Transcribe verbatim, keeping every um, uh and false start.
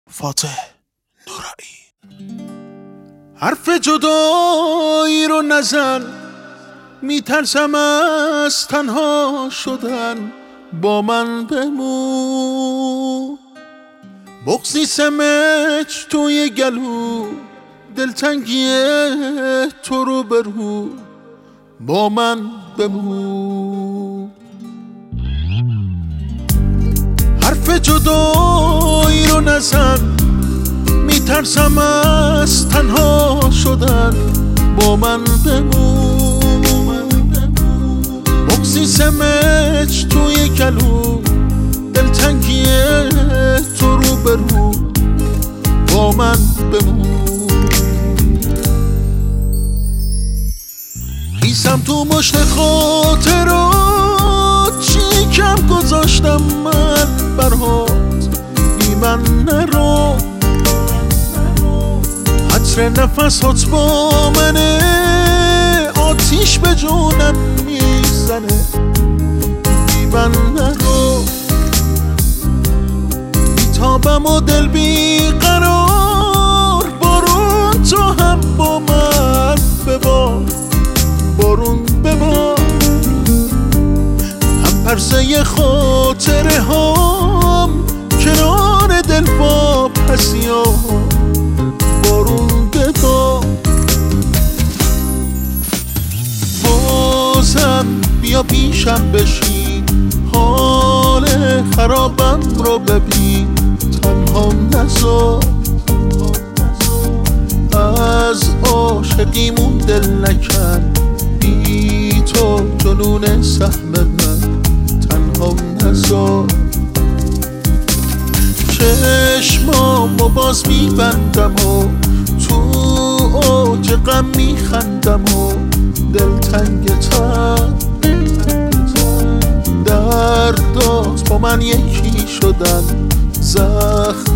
فاتح نورایی. حرف جدایی رو نزن، میترسم از تنها شدن، با من بمون. بغضی سمج توی گلو، دلتنگی تو رو برو، با من بمون. حرف جدایی رو نزن، میترسم از تنها شدن، با من بمون. بغضی سمج توی گلو، دلتنگی تو رو برو، با من بمون. خیسم تو مشت خاطرات، چی کم گذاشتم من برات، بی من نرو. عطر نفس هات با منه، آتیش به جونم میزنه، بی من نرو. بیتابم و دل بی قرار، بارون تو هم با من ببار، بارون ببار. هم پرسه خاطره هم کنار دل با پسیام، بارون ببار. بازم بیا پیشم بشین، حال خرابم رو ببین، تنها نذار. از عاشقیمون دل نکن، بی تو جنون سهم من، تنها نذار. چشمامو باز میبندم و تو اوج غم میخندم و دلتنگتم. دردات با من یکی شدن، زخم